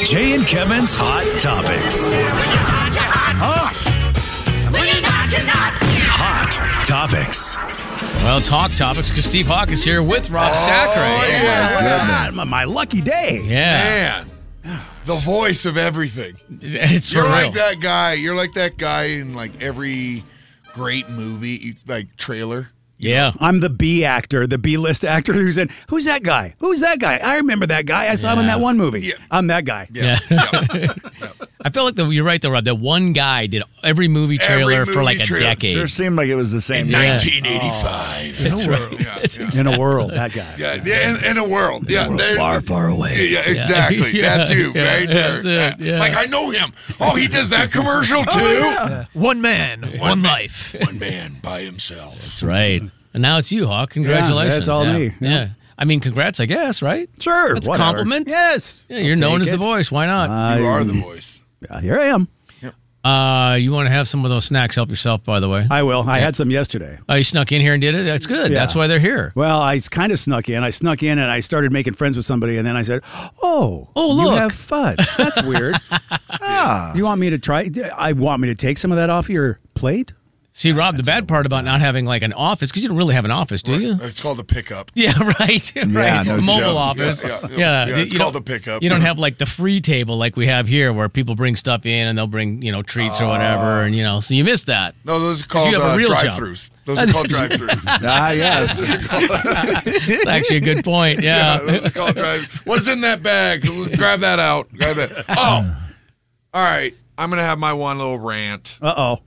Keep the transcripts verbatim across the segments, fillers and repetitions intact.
Jay and Kevin's Hot Topics. Hot Topics. Well, it's Hawk Topics because Steve Hawk is here with Rob Oh, Sacre. yeah. My, my lucky day. Yeah. Man, the voice of everything. It's for You're real. like that guy. You're like that guy in like every great movie, like trailer. Yeah. I'm the B actor, the B list actor who's in. Who's that guy? Who's that guy? I remember that guy. I saw him in Yeah. that one movie. Yeah. I'm that guy. Yeah. I feel like the, you're right, though, Rob. That one guy did every movie trailer Every for like movie a trailer. decade. Sure seemed like it was the same. In guy. nineteen eighty-five. In a world. Yeah, yeah. In a world, that guy. Yeah, yeah, in, in a world. Yeah, there- Far, far away. Yeah, exactly. Yeah. That's you, Yeah, right there. that's it, yeah. Like, I know him. Oh, he does that commercial, too? One man, one, man. life. One man by himself. That's right. And now it's you, Hawk. Congratulations. that's all yeah. me. Yeah. Yeah. I mean, congrats, I guess, right? Sure. That's a whatever. compliment. Yes. Yeah, you're I'll known take as the it. voice. Why not? I- You are the voice. Uh, here I am. Uh, you want to have some of those snacks? Help yourself, by the way. I will. I had some yesterday. Oh, you snuck in here and did it? That's good. Yeah. That's why they're here. Well, I kind of snuck in. I snuck in and I started making friends with somebody, and then I said, "Oh, Oh, you look. have fudge. That's weird. Ah, You want me to try? I want me to take some of that off your plate." See, Rob, the bad part about not having like an office, because you don't really have an office, do you? It's called the pickup. Yeah, right. Yeah, right. no Mobile joke. office. Yeah, yeah, yeah. yeah, it's you called don't- the pickup. You don't have like the free table like we have here, where people bring stuff in and they'll bring you know treats or whatever, and you know, so you missed that. No, those are called you have a uh, real job. drive-thrus. Those are called drive-thrus. ah, yes. That's actually a good point. Yeah, Yeah. those are called drive. What's in that bag? Grab that out. Grab that. Oh, all right. I'm gonna have my one little rant. Uh oh.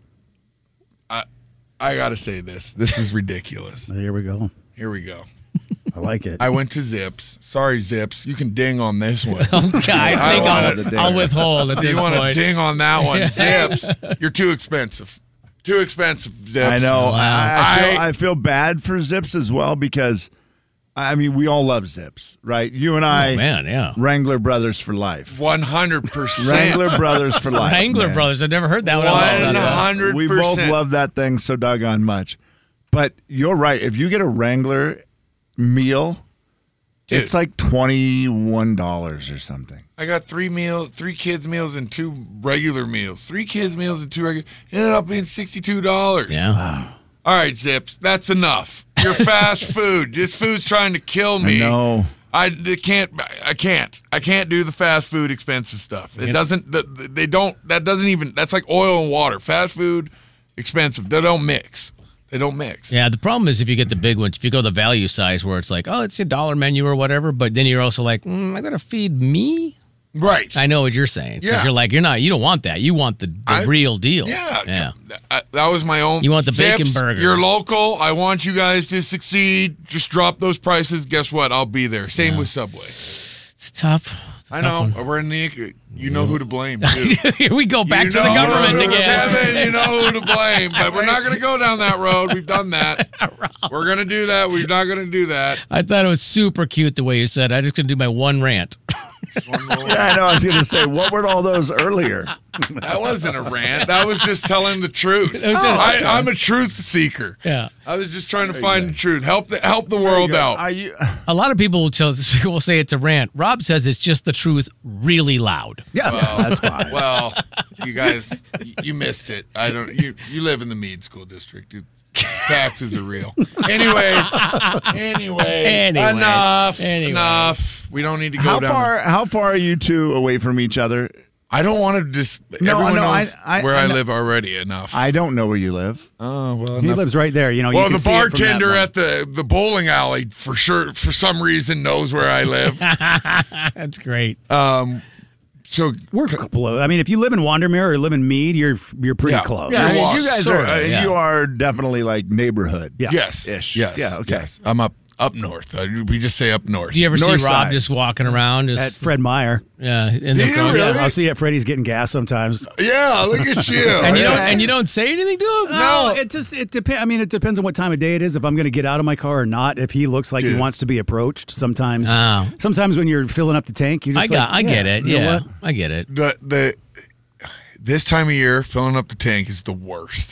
I gotta say this. This is ridiculous. Here we go. Here we go. I like it. I went to Zips. Sorry, Zips. You can ding on this one. Okay, I I think wanna- I'll, the I'll dinner. withhold at Do this you want to point. ding on that one? Zips. You're too expensive. Too expensive, Zips. I know. I, I, feel, I- I feel bad for Zips as well because, I mean, we all love Zips, right? You and I, Oh, man, yeah. Wrangler Brothers for life. one hundred percent. Wrangler Brothers for life. Wrangler man. Brothers. I've never heard that one. One I love that. hundred percent. We both love that thing so doggone much. But you're right. If you get a Wrangler meal, Dude. it's like twenty-one dollars or something. I got three meals, three kids meals, and two regular meals. Three kids meals and two regular. Ended up being sixty-two dollars. Yeah. All right, Zips. That's enough. You're fast food. This food's trying to kill me. I know. I they can't. I can't. I can't do the fast food expensive stuff. It Yep. doesn't. the- the- They don't. That doesn't even. That's like oil and water. Fast food, expensive. They don't mix. They don't mix. Yeah, the problem is if you get the big ones, if you go the value size where it's like, oh, it's a dollar menu or whatever, but then you're also like, mm, I got to feed me? Right. I know what you're saying. 'Cause Yeah. you're like, you're not, you don't want that. You want the, the I- real deal. Yeah. Yeah. I, that was my own. You want the bacon Zips, burger. You're local. I want you guys to succeed. Just drop those prices. Guess what? I'll be there. Same with Subway. It's tough. It's a I tough know. We're in the. You know who to blame, too. one. Here we go back You to the know government who- again. Kevin, you know who to blame. But we're not going to go down that road. We've done that. We're going to do that. We're not going to do that. I thought it was super cute the way you said. I'm just going to do my one rant. One more. Yeah, I know. I was going to say, what were all those earlier? That wasn't a rant. That was just telling the truth. was just- I, I'm a truth seeker. Yeah. I was just trying to find the truth. Help the help the world out. Are you? A lot of people will, tell, will say it's a rant. Rob says it's just the truth really loud. Yeah, that's fine. Well, you guys, y- you missed it. I don't. You you live in the Meade School District. You- Taxes are real. Anyways, anyways, Anyway. enough, Anyway. enough. We don't need to go How down. far? How far are you two away from each other? I don't want to just. No, everyone no, knows I- I- where I I, know- live already. Enough. I don't know where you live. oh well. He enough. lives right there. You know. you Well, can the see it from that bartender line. at the the bowling alley for sure, for some reason, knows where I live. That's great. Um, so We're close. I mean, if you live in Wandermere or live in Meade, you're you're pretty Yeah. close. Yeah, I mean, Well, you guys sorta, are. Uh, yeah. You are definitely like neighborhood. Yeah. yes, Ish. yes, Yeah, okay. yes. I'm up up north. Uh, we just say up north. Do you ever North see Rob side. just walking around? Just, At Fred Meyer. yeah, in Do the you front? really? I'll see you at Freddy's getting gas sometimes. Yeah, look at you. And you Yeah. don't and you don't say anything to him? No, it just it depends. I mean, it depends on what time of day it is. If I'm going to get out of my car or not. If he looks like Dude. he wants to be approached, sometimes. Oh. Sometimes when you're filling up the tank, you I just got like, I get yeah, it. you know Yeah. what? I get it. the the this time of year, filling up the tank is the worst.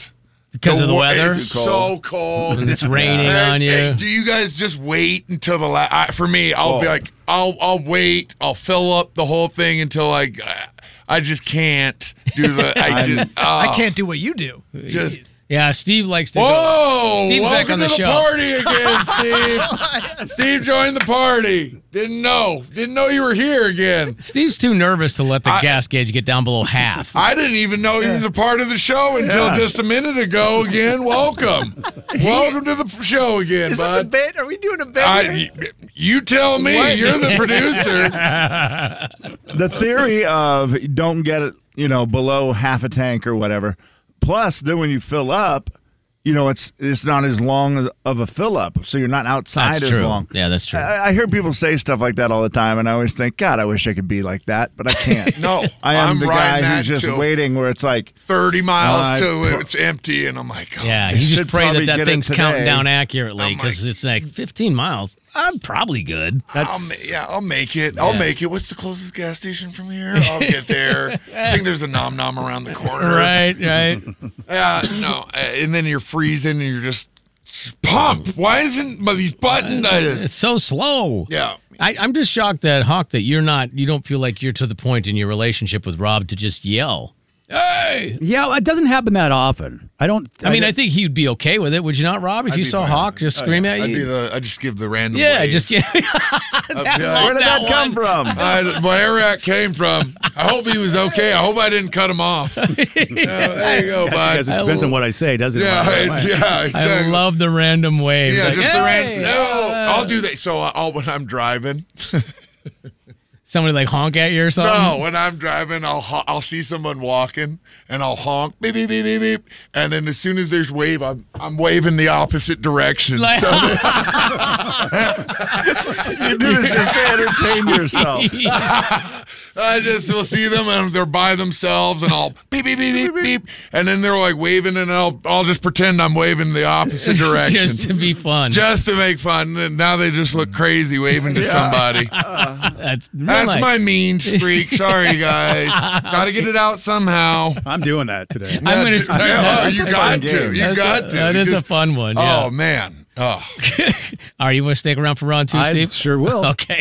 Because of the wa- weather? It's so cold. And it's raining And- on you. and do you guys just wait until the last? For me, I'll be Oh. like, I'll I'll wait. I'll fill up the whole thing until I, I just can't do the. I just, I oh, can't do what you do. just. Yeah, Steve likes to go. Whoa! Steve's back welcome on the to the show. party again, Steve. Steve joined the party. Didn't know. Didn't know you were here again. Steve's too nervous to let the I- gas gauge get down below half. I didn't even know he was a part of the show until Yeah. just a minute ago. Again, welcome, welcome to the show again, Is this a bud. bit? Are we doing a bit? I, here? you tell me. What? You're the producer. The theory of don't get it, you know, below half a tank or whatever. Plus, then when you fill up, you know, it's it's not as long as, of a fill up, so you're not outside That's as true. long. Yeah, that's true. I, I hear people say stuff like that all the time, and I always think, God, I wish I could be like that, but I can't. No, I am I'm the riding guy that who's just till waiting, where it's like, thirty miles Uh, till pro- it's empty, and I'm like, oh, Yeah, I you just should pray that probably that get it thing's counting today. down accurately I'm because like- it's like fifteen miles. I'm probably good. I'll That's ma- yeah, I'll make it. I'll Yeah. make it. What's the closest gas station from here? I'll get there. I think there's a nom nom around the corner. Right, right. Yeah, no. uh, And then you're freezing, and you're just pump. Why isn't but these buttons? Uh, It's so slow. yeah. I, I'm just shocked that Hawk that you're not. You don't feel like you're to the point in your relationship with Rob to just yell. Hey! yeah. It doesn't happen that often. I don't. I mean, I think he'd be okay with it. Would you not, Rob? If I'd you be saw fine Hawk with it. just scream at I'd you. be the. I just give the random. yeah, wave. just get. I'd be like, where did that, come from? I, wherever that came from. I hope he was okay. I hope I didn't cut him off. Yeah, there you go, bud. because it depends on what I say, doesn't Yeah, it? I- yeah, exactly. I love the random wave. Yeah, Like, just the hey, random. No, uh, I'll do that. So I'll when I'm driving. Somebody like honk at you or something. No, when I'm driving, I'll ho- I'll see someone walking and I'll honk beep beep beep beep beep, and then as soon as there's wave, I'm I'm waving the opposite direction. Like- so You do this just to entertain yourself. I just will see them and they're by themselves, and I'll beep beep beep beep beep, and then they're like waving, and I'll I'll just pretend I'm waving the opposite direction. just to be fun. Just to make fun, and now they just look crazy waving to somebody. That's That's really- my mean streak. Sorry, guys. Got to get it out somehow. I'm doing that today. I'm going to Yeah, start. yeah, that. oh, you That's a got fun to. game. You That's got a, to. That You is a just- fun one. Oh Yeah. man. Oh. Are you going to stick around for round two, I Steve? sure will. Okay.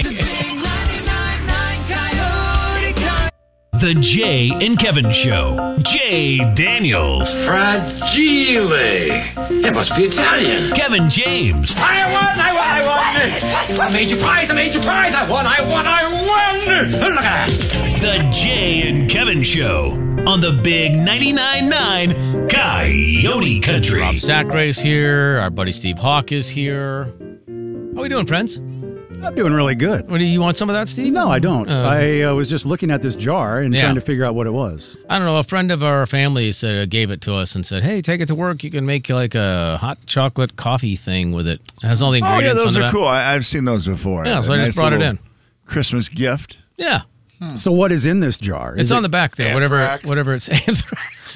The Jay and Kevin Show. Jay Daniels. Fragile. It must be Italian. Kevin James. I won, I won, I won. I made you prize, I made you prize. I won, I won, I won. Look at that. The Jay and Kevin Show on the Big ninety-nine point nine Coyote Country. Rob Sackrae's here. Our buddy Steve Hawk is here. How we doing, friends? I'm doing really good. What do you want some of that, Steve? No, I don't. Uh, I uh, was just looking at this jar and Yeah. trying to figure out what it was. I don't know. A friend of our family said, uh, gave it to us and said, "Hey, take it to work. You can make like a hot chocolate coffee thing with it. It has all the Oh, yeah, ingredients." those on are the cool. I, I've seen those before. Yeah, so A I just nice brought it little in. Christmas gift. Yeah, So what is in this jar? Is it's it- on the back there. Whatever, Anthrax? whatever it's. Anthrax.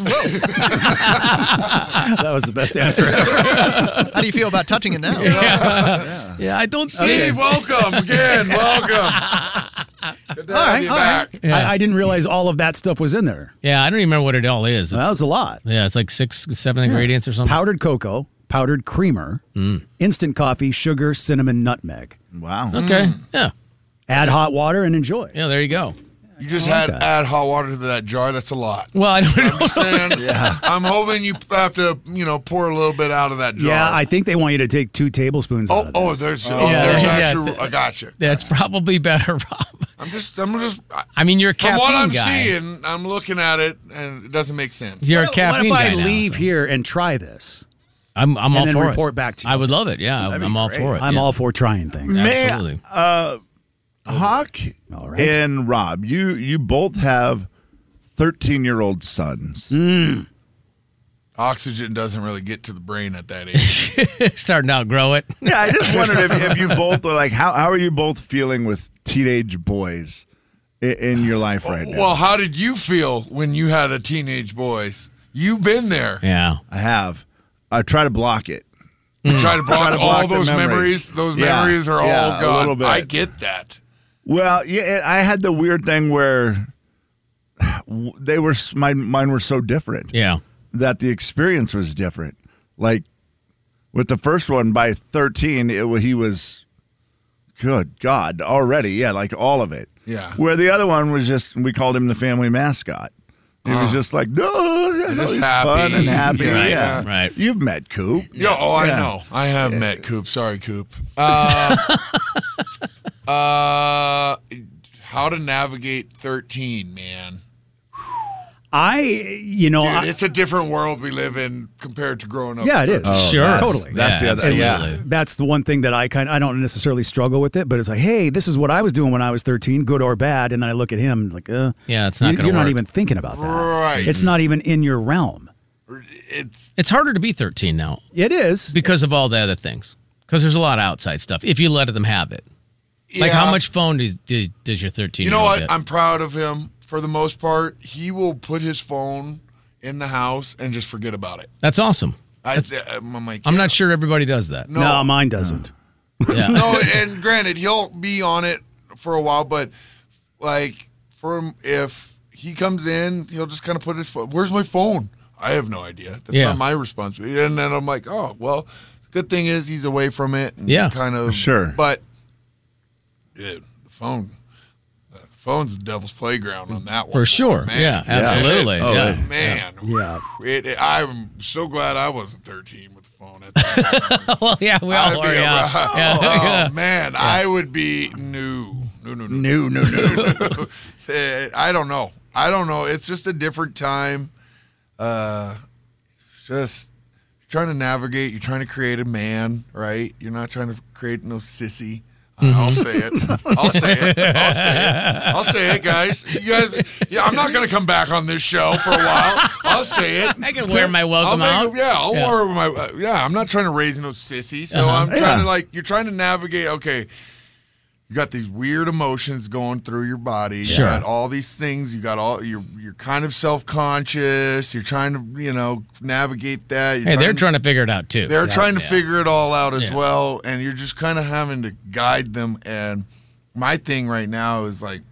That was the best answer ever. How do you feel about touching it now? Yeah, I don't see. Steve, welcome again. Welcome. Good to all have right, you all back. right. Yeah. I, I didn't realize all of that stuff was in there. Yeah, I don't even remember what it all is. It's, That was a lot. yeah, it's like six, seven ingredients or something. Powdered cocoa, powdered creamer, Mm. instant coffee, sugar, cinnamon, nutmeg. Wow. Okay. Yeah. Add hot water and enjoy. Yeah. There you go. You just I like had that. add hot water to that jar. That's a lot. Well, I don't know. I'm just saying. I'm hoping you have to, you know, pour a little bit out of that jar. Yeah, I think they want you to take two tablespoons Oh, out of oh, this. there's, oh, Yeah, there's yeah, actual. yeah. I gotcha. That's probably better, Rob. I'm just, I'm just. I- I mean, you're a From caffeine what I'm guy. seeing, I'm looking at it, and it doesn't make sense. You're a What caffeine if I guy now, leave so- here and try this? I'm, I'm and all then for report it. back to you? I would love it. Yeah, That'd be I'm all great. for it. I'm yeah. all for trying things. Absolutely. May I, uh, Hawk All right. and Rob, you you both have thirteen-year-old sons. Mm. Oxygen doesn't really get to the brain at that age. Starting to outgrow it. Yeah, I just wondered if, if you both are like, how how are you both feeling with teenage boys in, in your life right now? Well, how did you feel when you had a teenage boys? You've been there. Yeah. I have. I try to block it. You try to block, Try to all block the those memories. memories. Those Yeah, memories are yeah, all a gone. little bit. I get that. Well, yeah, I had the weird thing where they were my mine were so different. Yeah. that the experience was different. Like with the first one, by thirteen, it wa- he was, good God, already, yeah, like all of it. Yeah. Where the other one was just, we called him the family mascot. He was just like, no, yeah, no, Just he's happy. fun and happy. Yeah, Yeah, right. You've met Coop. Yeah, oh, I Yeah. know. I have met Coop. Sorry, Coop. Uh, uh, how to navigate thirteen, man. I, you know, Dude, I, it's a different world we live in compared to growing up. yeah, it with is. Sure. that's- Totally. That's Yeah, the other. Yeah. absolutely. That's the one thing that I kind of, I don't necessarily struggle with it, but it's like, hey, this is what I was doing when I was thirteen, good or bad. And then I look at him like, uh, Yeah, it's not you- gonna You're not work. even thinking about that. Right. It's not even in your realm. It's It's harder to be thirteen now It is. because of all the other things. Because there's a lot of outside stuff. If you let them have it, like yeah. how much phone does, do- does your thirteen? You know what? Get? I'm proud of him for the most part. He will put his phone in the house and just forget about it. That's awesome. I, I'm like, I'm yeah. not sure everybody does that. No, No, mine doesn't. Yeah. no, and granted, he'll be on it for a while, but like for him, if he comes in, he'll just kind of put his phone. Where's my phone? I have no idea. That's Yeah. not my responsibility. And then I'm like, oh well. The good thing is he's away from it. And Yeah. kind of Sure. But dude, the phone, the phone's the devil's playground on that one. For sure. Man. Yeah, absolutely. Oh, yeah. yeah. Man, Yeah. It, it- I'm so glad I wasn't thirteen with the phone at that time. Well, yeah, we I'd all be are. a- Yeah. oh, Yeah. man, I would be new. No, no, no. No, no, no. Eh, I don't know. I don't know. It's just a different time. Uh, just trying to navigate. You're trying to create a man, right? You're not trying to create no sissy. Uh, I'll say it. I'll say it. I'll say it. I'll say it, guys. You guys. Yeah, I'm not gonna come back on this show for a while. I'll say it. I can wear my welcome I'll out. make, yeah, I'll Yeah. wear my. Uh, yeah, I'm not trying to raise no sissy. So Uh-huh. I'm trying Yeah. to like. You're trying to navigate. Okay, you got these weird emotions going through your body. You Sure. got all these things. You got all. You're you're kind of self conscious. You're trying to you know navigate that. You're Hey, they're trying to figure it out too. they're trying to Yeah. figure it all out as Yeah. well, and you're just kind of having to guide them. And my thing right now is like,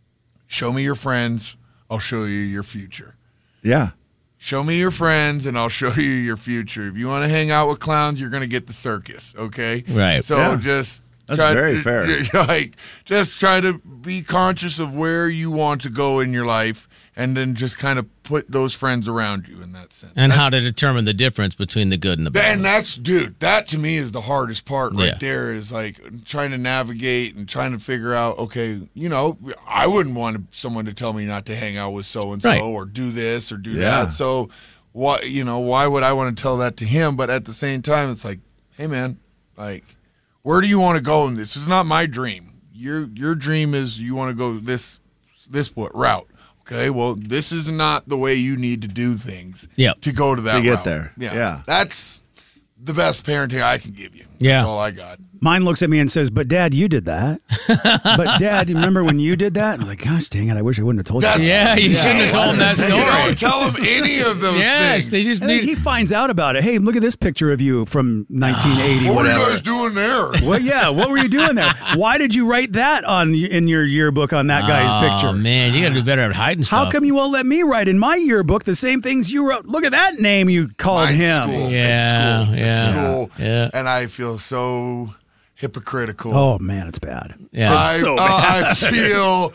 show me your friends, I'll show you your future. Yeah. Show me your friends, and I'll show you your future. If you want to hang out with clowns, you're going to get the circus, okay? Right. So Yeah. just That's try, very fair. Like, just try to be conscious of where you want to go in your life, and then just kind of put those friends around you in that sense. And how to determine the difference between the good and the bad. And that's, dude, that to me is the hardest part right Yeah. there is like trying to navigate and trying to figure out, okay, you know, I wouldn't want someone to tell me not to hang out with so and so Right. or do this or do Yeah. that. So, what, you know, why would I want to tell that to him? But at the same time, it's like, hey, man, like, where do you want to go? And this is not my dream. Your your dream is you want to go this this what route. Okay, well, this is not the way you need to do things Yep. to go to that To get route. there. Yeah. Yeah. That's the best parenting I can give you. Yeah. That's all I got. Mine looks at me and says, but Dad, you did that. But Dad, you remember when you did that? I'm like, gosh dang it, I wish I wouldn't have told That's- you. Yeah, you shouldn't have told them that You story. don't tell them any of those Yes, things. they just And then need. he finds out about it. Hey, look at this picture of you from nineteen eighty, what were you whatever. guys doing there? Well, yeah, what were you doing there? Why did you write that on in your yearbook on that guy's Oh picture? man, you got to do better at hiding How stuff. come you won't let me write in my yearbook the same things you wrote? Look at that name you called Mine's him. School. Yeah, It's school. yeah, It's school. yeah. And I feel so hypocritical. Oh man, it's bad. Yeah. I, so uh, I feel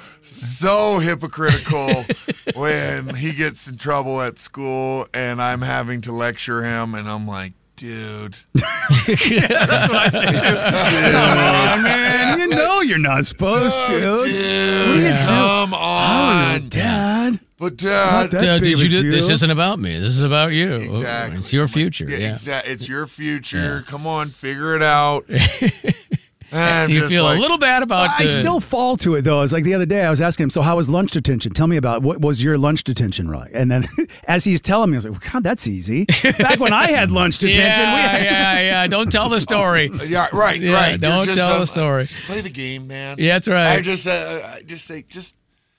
so hypocritical when he gets in trouble at school and I'm having to lecture him, and I'm like, dude. That's what I say too. Oh, man, you know you're not supposed to. Oh, What are you dude, come doing? on. Dad. But Not dad, that Uh, big did of you a do, this deal. isn't about me. This is about you. exactly. It's your future. Yeah, Yeah. exactly. It's your future. Come on, figure it out. And I'm You just feel like, a little bad about. I the, still fall to it though. It's like the other day I was asking him, so how was lunch detention? Tell me about what was your lunch detention like? And then as he's telling me, I was like, well, God, that's easy. Back when I had lunch detention, Yeah, we had yeah, yeah. Don't tell the story. Yeah, right, Yeah, right. You're don't just, tell uh, the story. Just play the game, man. Yeah, that's right. I just, uh, I just say, just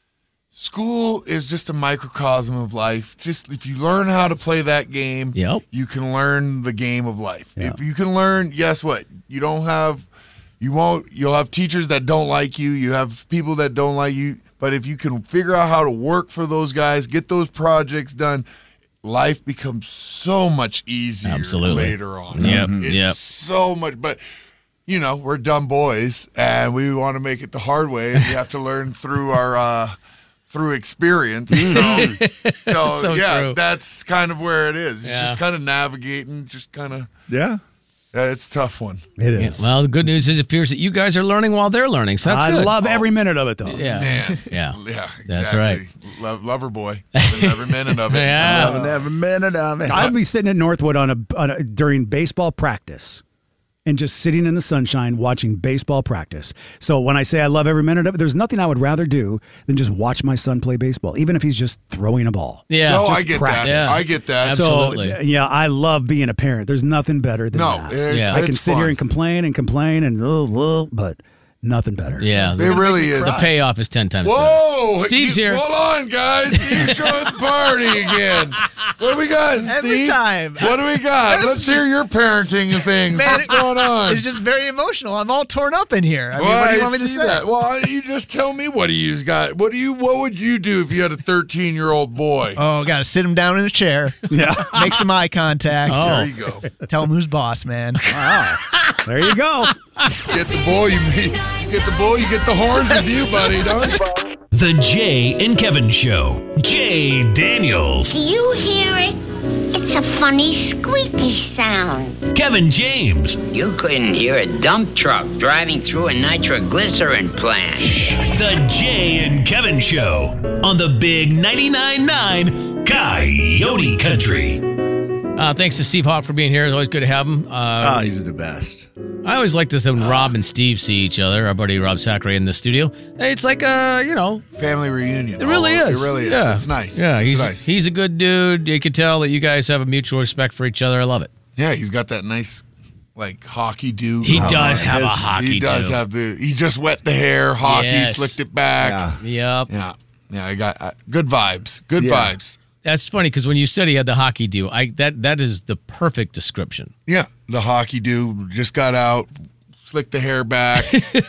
school is just a microcosm of life. Just if you learn how to play that game, Yep. you can learn the game of life. Yeah. If you can learn, guess what? You don't have, you won't. You'll have teachers that don't like you. You have people that don't like you. But if you can figure out how to work for those guys, get those projects done, life becomes so much easier Absolutely. later on. Yep, It's yep. so much, but you know, we're dumb boys and we want to make it the hard way, and we have to learn through our uh, through experience. So, so, So yeah, true. that's kind of where it is. It's Yeah. just kind of navigating, just kind of. Yeah. Yeah, it's a tough one. It is. Well, the good news is it appears that you guys are learning while they're learning. So that's I good. love every minute of it, though. Yeah. Man. Yeah. Yeah, exactly. That's right. Love, lover boy. Loving every minute of it. Yeah. Loving every minute of it. I'd be sitting at Northwood on a, on a during baseball practice and just sitting in the sunshine watching baseball practice. So when I say I love every minute of it, there's nothing I would rather do than just watch my son play baseball, even if he's just throwing a ball. Yeah. No, Just I get practice. that. Yeah. I get that. Absolutely. So yeah, I love being a parent. There's nothing better than No, that. it's, Yeah. I can it's sit fun. here and complain and complain and uh, uh, but nothing better. Yeah. It The, really is. the payoff is ten times better. Whoa! Steve's You- here. Hold on, guys. Steve's showing the party again. What do we got, Every Steve? time. What do we got? It's Let's just- hear your parenting and things. Man, What's it- going on? It's just very emotional. I'm all torn up in here. I mean, Well, what do you I want me to see say? that. Well, you just tell me what do you got. What do you? What would you do if you had a thirteen-year-old boy? Oh, got to sit him down in a chair, Yeah. make some eye contact, Oh. There you go. tell him who's boss, man. There you go. Get the bull. You get the bull. You get the horns with you, buddy. Don't you? The Jay and Kevin Show. Jay Daniels. Do you hear it? It's a funny squeaky sound. Kevin James. You couldn't hear a dump truck driving through a nitroglycerin plant. The Jay and Kevin Show on the Big ninety-nine nine Coyote Country. Uh, thanks to Steve Hawk for being here. It's always good to have him. Uh, Oh, he's the best. I always like this when Rob and Steve see each other. Our buddy Rob Sacre in the studio. It's like, uh, you know, Family reunion. it really all over. is. It really is. Yeah. It's nice. Yeah, It's he's nice. he's a good dude. You can tell that you guys have a mutual respect for each other. I love it. Yeah, he's got that nice, like hockey do. He going does on. have a His- hockey He does too. have the. He just wet the hair, hockey, Yes. slicked it back. Yeah. Yep. Yeah, yeah. I got uh, good vibes. Good Yeah. vibes. That's funny because when you said he had the hockey do, I that that is the perfect description. Yeah, the hockey dude just got out, slicked the hair back,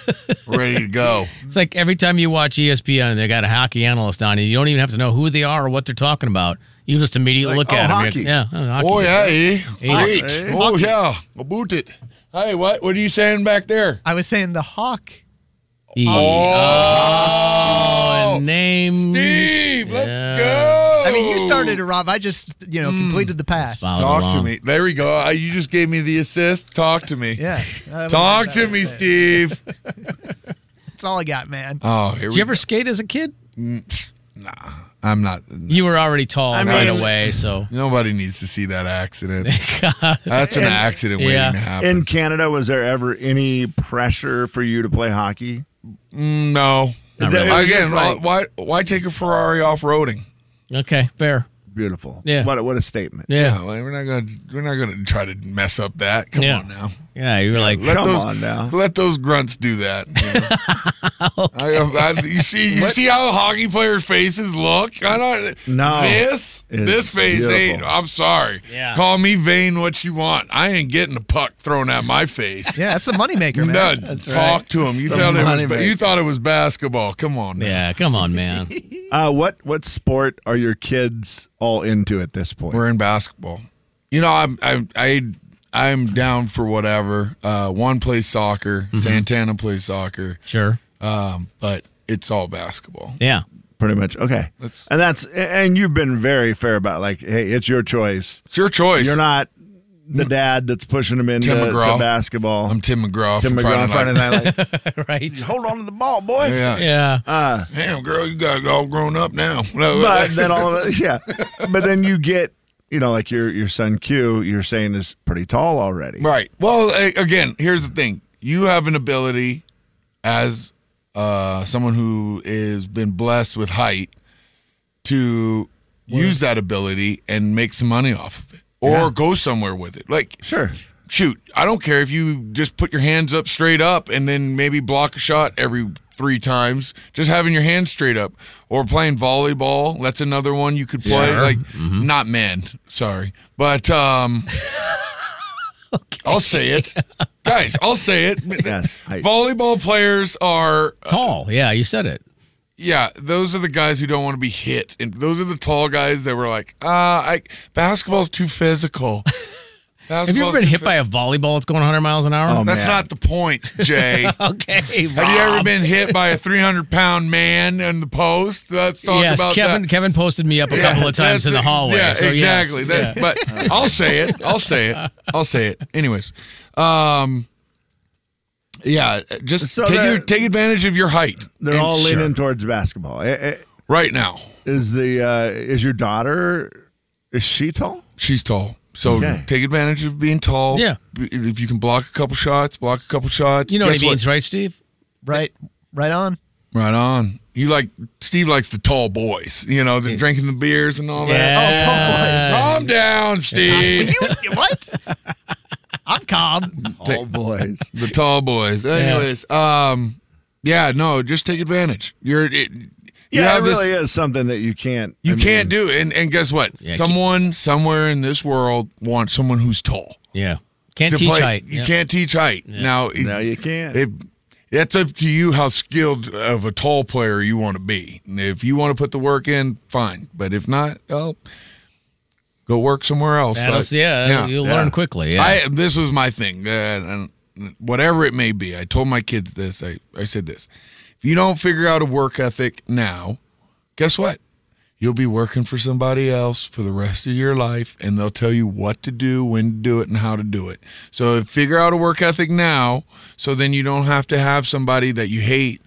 ready to go. It's like every time you watch E S P N and they got a hockey analyst on, and you don't even have to know who they are or what they're talking about. You just immediately Like, look oh, at them. hockey. Yeah, oh, hockey. Oh yeah, eh? Hey. Great. Hey. Oh yeah, about it. Hey, what? What are you saying back there? I was saying the hawk. E- Oh, oh, name. Steve, let's Yeah. go. I mean, you started it, Rob. I just, you know, completed the pass. Followed Talk along. to me. There we go. Uh, You just gave me the assist. Talk to me. Yeah. that Talk wasn't to bad, me, I'd say. Steve. That's all I got, man. Oh, here Did we you ever skate as a kid? Nah, I'm not. You were already tall I right mean- away, so Nobody needs to see that accident. That's an accident waiting Yeah. to happen. In Canada, was there ever any pressure for you to play hockey? Mm, no. Not It- it really. was Again, just like- why why take a Ferrari off roading? okay, fair. Beautiful. Yeah. What a, what a statement. Yeah, No, we're not gonna we're not gonna try to mess up that. Come Yeah. on now. yeah. You were like, Let Come those, on now. Let those grunts do that. You, know? I, I, you see, you see how hockey players' faces look. I don't. No. this It's this face beautiful. ain't. I'm sorry. Yeah. Call me vain what you want. I ain't getting a puck thrown at my face. Yeah, that's a moneymaker, man. No, That's talk right. to him. You the thought it was. moneymaker. ba- You thought it was basketball. Come on. Now. yeah. Come on, man. Uh, what what sport are your kids all into at this point? We're in basketball. You know, I'm I'm I I'm down for whatever. Uh, one plays soccer. Mm-hmm. Santana plays soccer. Sure. Um, but it's all basketball. Yeah. Pretty much. Okay. That's- and that's and you've been very fair about like, hey, it's your choice. It's your choice. You're not the dad that's pushing them into Tim to McGraw. basketball. I'm Tim McGraw. Tim from McGraw on Friday Friday Night Lights. Right. Hold on to the ball, boy. Yeah. Yeah. Uh, Damn, girl, you got all grown up now. No, but then all of it, yeah. But then you get, you know, like your your son Q, you're saying is pretty tall already. right. Well, a- again, here's the thing: you have an ability as uh, someone who is been blessed with height to use that ability and make some money off of it, or Yeah. go somewhere with it. Like, Sure. shoot, I don't care if you just put your hands up straight up and then maybe block a shot every three times. Just having your hands straight up, or playing volleyball. That's another one you could play. Sure. Like not men, sorry, but um, I'll say it, guys. I'll say it. Yes. Height. Volleyball players are Tall. Yeah, you said it. Yeah, those are the guys who don't want to be hit, and those are the tall guys that were like, "Ah, I basketball's too physical." Have you ever been hit by a volleyball that's going one hundred miles an hour? Oh, That's man. not the point, Jay. Okay, Have you ever been hit by a three hundred pound man in the post? Let's talk yes, about Kevin. that. Kevin posted me up a Yeah, couple of times that's in the it. hallway. Yeah, so yes, exactly. That- yeah. But I'll say it. I'll say it. I'll say it. Anyways, um, yeah, just So take they're- your, take advantage of your height. They're And all sure. leaning towards basketball. Eh, eh, right now. Is the uh, is your daughter? Is she tall? She's tall. So Okay. take advantage of being tall. Yeah. If you can block a couple shots, block a couple shots. You know what Guess he means, right, Steve? Right, right on. Right on. You like Steve likes the tall boys. You know, they're drinking the beers and all that. Yeah. Oh, tall Calm down, Steve. You, what? I'm calm. All boys. The tall boys. Anyways, um, yeah, no, just take advantage. You're it, you Yeah, have it really this. is something that you can't. You I mean, can't do it. And and guess what? Yeah, someone somewhere in this world wants someone who's tall. Yeah. Can't to teach play. height. You Yeah. can't teach height. Now, it, No, you can't. it, it's up to you how skilled of a tall player you want to be. And if you want to put the work in, fine. But if not, oh, go work somewhere else. That'll- I- yeah, you'll yeah. learn quickly. Yeah. I this was my thing, uh, and whatever it may be. I told my kids this. I, I said this: if you don't figure out a work ethic now, guess what? You'll be working for somebody else for the rest of your life, and they'll tell you what to do, when to do it, and how to do it. So figure out a work ethic now, so then you don't have to have somebody that you hate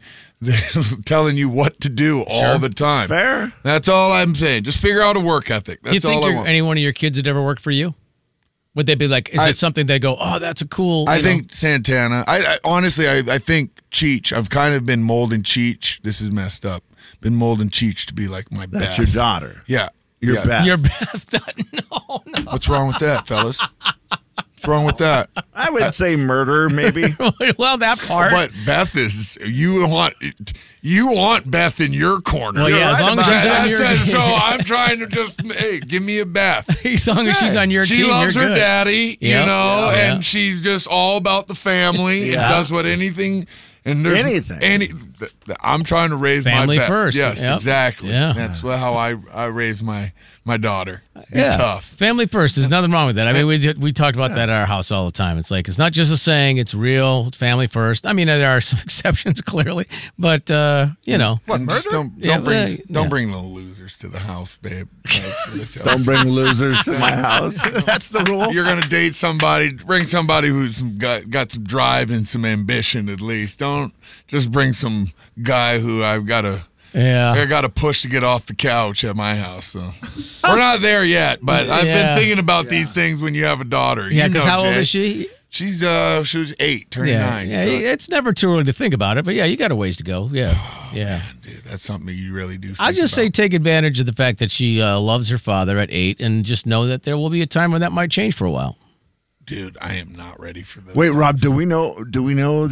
telling you what to do all the time. Fair. That's all I'm saying. Just figure out a work ethic. That's Do you think all I your, want. any one of your kids had ever worked for you? Would they be like, is I- it something they go, oh, that's a cool. I you know? think Santana. I, I honestly, I, I think Cheech. I've kind of been molding Cheech. This is messed up. Been molding Cheech to be like my That's Beth. your daughter. Yeah, Your yeah. Beth. Your Beth. No, no. What's wrong with that, fellas? What's wrong with that? I would say murder, maybe. Well, that part. But Beth is you want you want Beth in your corner. Well, yeah, as right long as about she's That- on your that's it. So I'm trying to just hey, give me a Beth. as long as she's on your She team, loves you're her good. daddy, you Yep. know, Yeah. and she's just all about the family and Yeah. does what anything and there's Anything. Any, th- th- I'm trying to raise Family my Beth. first. Yes, Yep. exactly. Yeah. That's how I I raise my my daughter. Be Yeah. tough. Family first. There's nothing wrong with that. I mean, we we talked about that at our house all the time. It's like it's not just a saying. It's real. It's family first. I mean, there are some exceptions clearly, but uh, you know, And just don't Yeah, don't bring well, don't yeah. bring little losers to the house, babe. That's- Don't bring losers to my house. That's the rule. You're gonna date somebody. Bring somebody who's some, got got some drive and some ambition at least. Don't just bring some guy who I've got to yeah. I got to push to get off the couch at my house. So we're not there yet, but I've Yeah. been thinking about these things when you have a daughter. Yeah, you know, because how old Jay. is she? She's uh she was eight, turning Yeah, nine. yeah. so, It's never too early to think about it, but yeah, you got a ways to go. Yeah, yeah. dude, that's something that you really do. Think I just say about. take advantage of the fact that she uh, loves her father at eight, and just know that there will be a time when that might change for a while. dude, I am not ready for this. Wait, Rob, do we know do we know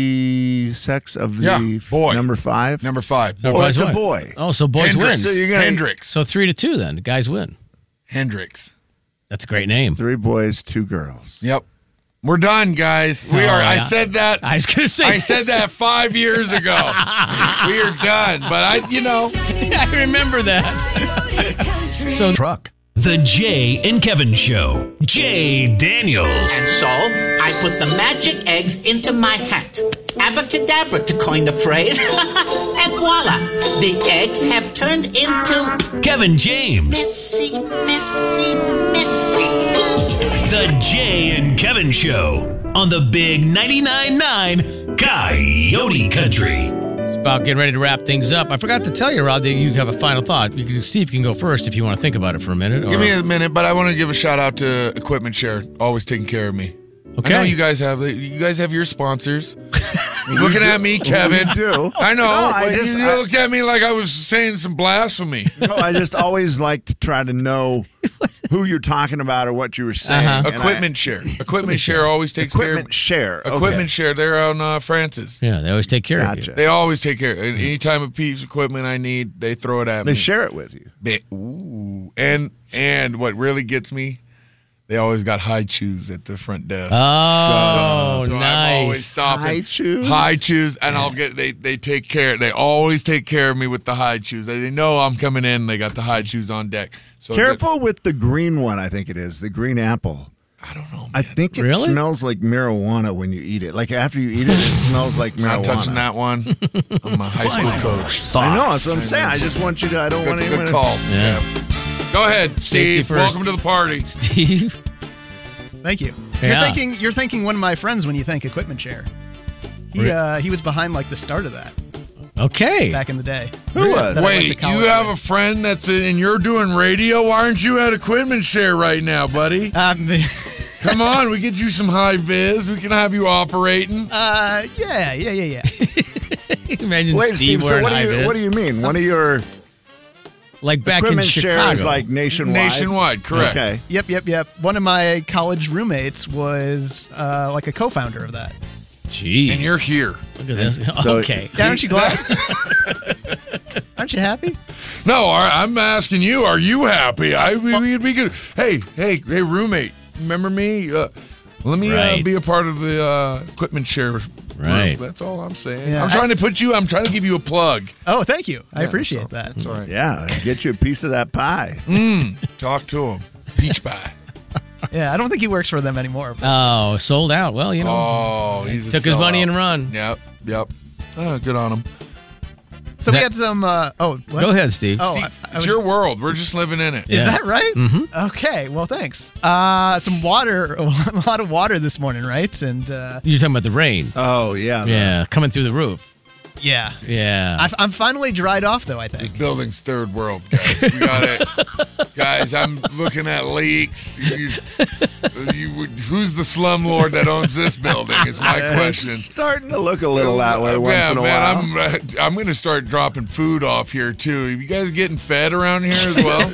the sex of the Yeah, boy. number five? Number five, No, Oh, boys it's a win. boy. Oh, so boys Hendrix. win. So you're gonna- Hendrix. So three to two then. The guys win. Hendrix. That's a great name. Three boys, two girls. Yep. We're done, guys. We Oh, are. I yeah. said that. I was gonna say I said that five years ago. We are done. But I, you know, I remember that. So Truck. The Jay and Kevin Show. Jay Daniels. And so I put the magic eggs into my hat. Abracadabra, to coin the phrase. And voila, the eggs have turned into Kevin James. Missy, missy, missy. The Jay and Kevin Show on the Big ninety-nine point nine Coyote Country. it's about getting ready to wrap things up. I forgot to tell you, Rod, that you have a final thought. You can see if you can go first if you want to think about it for a minute. Or, give me a minute. But I want to give a shout out to Equipment Share, always taking care of me. Okay. I know you guys have you guys have your sponsors. Looking at me, Kevin. We do. I know. No, I but just- you I- look at me like I was saying some blasphemy. No, I just always like to try to know who you're talking about or what you were saying. Uh-huh. And I- Equipment Share. Equipment Share always takes care Equipment of share. Okay. Equipment Share. They're on uh, Francis. Yeah, they always take care of Gotcha. you. They always take care. Anytime a piece of equipment I need, they throw it at They me. share it with you. They- ooh. And and what really gets me, they always got high chews at the front desk. Oh, so, so nice. I'm always stopping. High chews? High chews, and I'll get, they, they take care, they always take care of me with the high chews. They know I'm coming in, they got the high chews on deck. So Careful with the green one, I think it is, the green apple. I don't know, man. I think it Really? smells like marijuana when you eat it. Like after you eat it, it smells like marijuana. Not touching that one. I'm a high school coach. I know, that's what I'm saying. I just want you to, I don't Good, want anyone good to. call. Yeah. Go ahead, Safety Steve. first. Welcome to the party. Steve. Thank you. Yeah. You're thinking you're thinking one of my friends when you think Equipment Share. He uh, he was behind like the start of that Okay. back in the day. Who was? That I went to Wait, college you have with. a friend that's in, and you're doing radio? Why aren't you at Equipment Share right now, buddy? Um, Come on, we get you some high vis. We can have you operating. uh, yeah, yeah, yeah, yeah. Imagine Wait, Steve, Steve, so wearing what do, high you, vis. what do you mean? One of your Like back in equipment Chicago. shares like nationwide? Nationwide, correct. Okay. Yep, yep, yep. One of my college roommates was uh, like a co-founder of that. Jeez. And you're here. Look at this. So- Okay. Yeah, aren't you glad? Aren't you happy? No, I- I'm asking you, are you happy? I we, we, we could. Hey, hey, hey, roommate. Remember me? Uh, let me uh, Right. be a part of the uh, Equipment Share. Right. group. That's all I'm saying. Yeah. I'm trying to put you. I'm trying to give you a plug. Oh, thank you. I Yeah, appreciate that's all- that. That's all right. Yeah, get you a piece of that pie. Mm, talk to him. Peach pie. Yeah, I don't think he works for them anymore. But Oh, sold out. Well, you know. Oh, he's a Took his money sellout. and run. Yep, yep. Oh, good on him. so we that- had some. Uh, oh, what? Go ahead, Steve. Oh, Steve, I- I it's was- your world. We're just living in it. Is Yeah. that right? Mhm. Okay. Well, thanks. Uh, some water, a lot of water this morning, right? And uh, You're talking about the rain. Oh, yeah. the- Yeah, coming through the roof. yeah, Yeah. I, I'm finally dried off though. I This think. building's third world, guys. We got it. Guys, I'm looking at leaks. You, you, who's the slumlord that owns this building is my question. It's starting to look a little that way once yeah, in a man, while. I'm, uh, I'm going to start dropping food off here, too. You guys getting fed around here as well?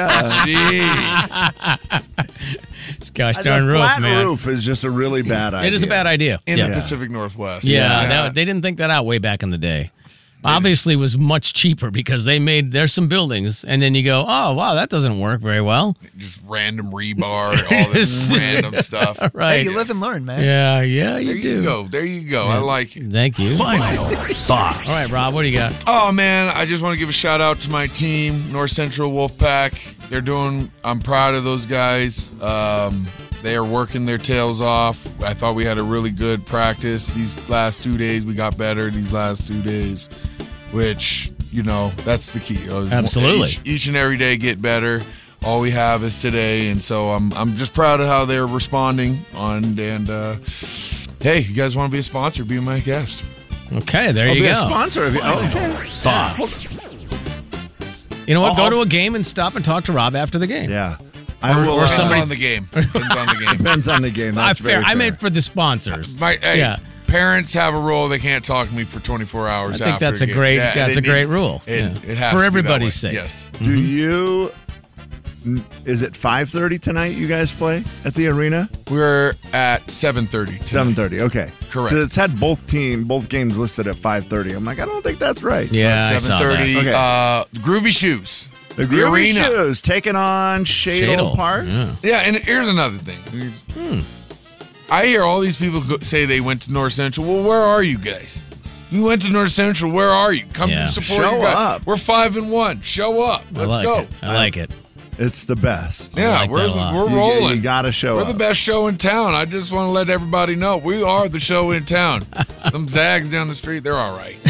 yeah. Jeez. Gosh The darn roof, flat man. roof is just a really bad idea. It is a bad idea. In yeah. the Pacific Northwest. Yeah, that- they didn't think that out way back in the day. Obviously, it was much cheaper because they made there's some buildings, and then you go, oh wow, that doesn't work very well. Just random rebar, all this random stuff. Right? Hey, you live and learn, man. Yeah, yeah, you There do. you go. There you go. I like it. Thank you. Final thoughts. All right, Rob, what do you got? Oh man, I just want to give a shout out to my team, North Central Wolfpack. They're doing. I'm proud of those guys. Um, they are working their tails off. I thought we had a really good practice these last two days. We got better these last two days, which you know that's the key. Uh, Absolutely. Each, each and every day get better. All we have is today, and so I'm I'm just proud of how they're responding on. And uh, hey, you guys want to be a sponsor? Be my guest. Okay, there I'll you be go. a sponsor of you. Oh, okay. Thoughts. You know what? Go I'll- to a game and stop and talk to Rob after the game. Yeah. I Or- will, or uh, somebody- Depends on the game. Depends on the game. Depends on the game. I, That's fair. very I fair. meant for the sponsors. My hey, Yeah. parents have a rule; they can't talk to me for twenty-four hours. I think after that's a game. great- Yeah, that's they a great rule. It, Yeah. it has For to be everybody's that way. sake. Yes. Do you? n- Is it five thirty tonight? You guys play at the arena. We're at seven thirty. Seven thirty. Okay, Correct. 'Cause it's had both team, both games listed at five thirty. I'm like, I don't think that's right. Yeah, I saw Seven thirty. that. Okay. Uh, Groovy Shoes. The Groovy arena. Shoes taking on Shadle, Shadle. Park. Yeah. Yeah, and here's another thing. Hmm. I hear all these people go, say they went to North Central. Well, where are you guys? You went to North Central. Where are you? Come Yeah. to support Show your guys. up. We're five and one. Show up. I Let's like go. it. I like it. It's the best. Yeah, like we're that a lot. we're You- rolling. You, got to show We're up. the best show in town. I just want to let everybody know we are the show in town. Them Zags down the street, they're all right.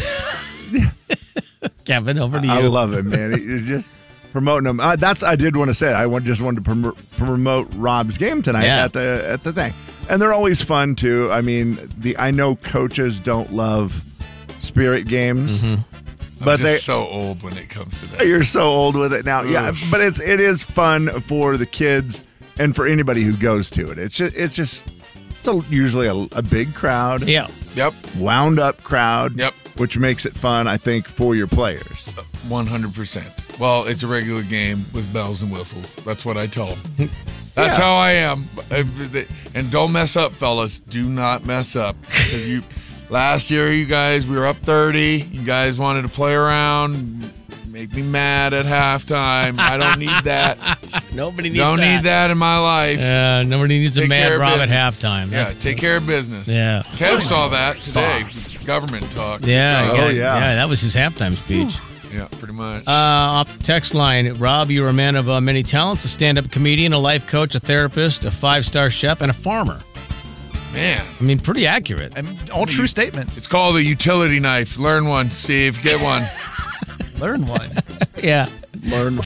Kevin, over to you. I love it, man. It's just promoting them. Uh, that's I did want to say. I want, just wanted to prom- promote Rob's game tonight Yeah. at the at the thing, and they're always fun too. I mean, the I know coaches don't love spirit games, Mm-hmm. but I'm just they. so old when it comes to that. You're so old with it now, yeah. Ugh. But it's it is fun for the kids and for anybody who goes to it. It's just it's just so usually a, a big crowd, Yeah. Yep, wound up crowd, Yep. which makes it fun, I think, for your players. one hundred percent. Well, it's a regular game with bells and whistles. That's what I tell them. That's Yeah. how I am. And don't mess up, fellas. Do not mess up. 'Cause you, last year, you guys, we were up thirty. You guys wanted to play around. make me mad at halftime. I don't need that. Nobody needs don't that. need that in my life. Yeah, nobody needs Take a care mad of Rob at business. halftime. Yeah, That's- take care of business. Yeah. Kev saw that today. Government talk. Yeah, Oh, yeah, yeah. yeah. That was his halftime speech. Yeah, pretty much. Uh, off the text line, Rob, you're a man of uh, many talents: a stand-up comedian, a life coach, a therapist, a five-star chef, and a farmer. Man, I mean, pretty accurate. I mean, all true statements. it's called a utility knife. Learn one, Steve. Get one. Learn one. Yeah. Learn.